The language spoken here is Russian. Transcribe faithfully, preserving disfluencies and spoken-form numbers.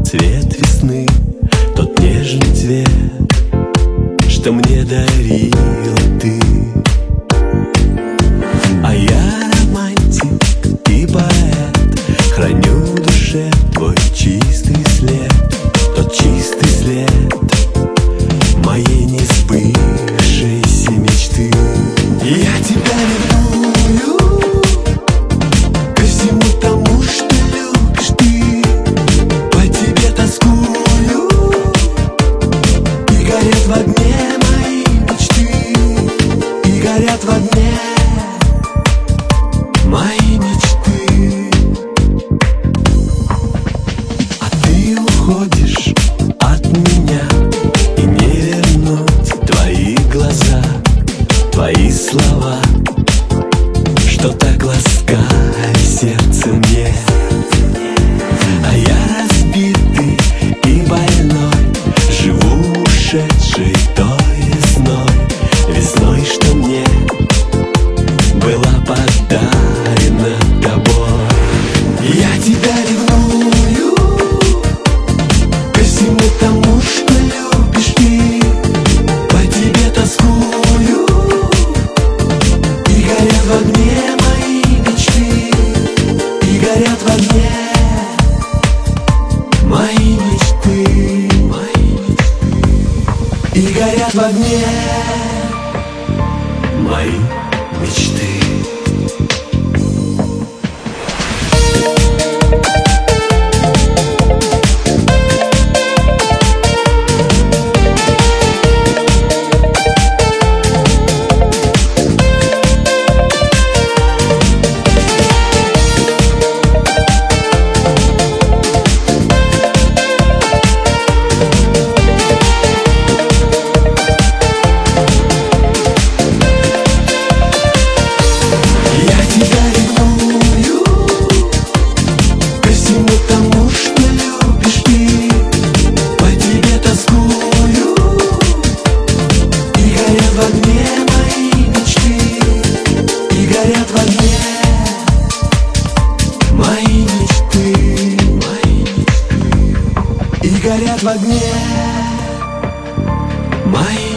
цвет весны, тот нежный цвет, что мне дарила ты. А я романтик и поэт, храню в душе твой чистый след, тот чистый след моей несбывшейся мечты. Я тебя ревную ко всему тому, что любишь ты, по тебе тоскую, и горят в огне мои мечты, и горят в огне мои мечты. А ты уходишь от меня, и не вернуть твои глаза, твои слова, что так ласкали сердце мне. А я разбитый и больной, живу ушедшей той весной, весной, что мне была подарена тобой. Я тебя ревную ко всему тому, что любишь ты, по тебе тоскую, и горят в огне мои мечты, и горят в огне мои мечты, мои мечты, и горят в огне мои мечты. горят в огне мои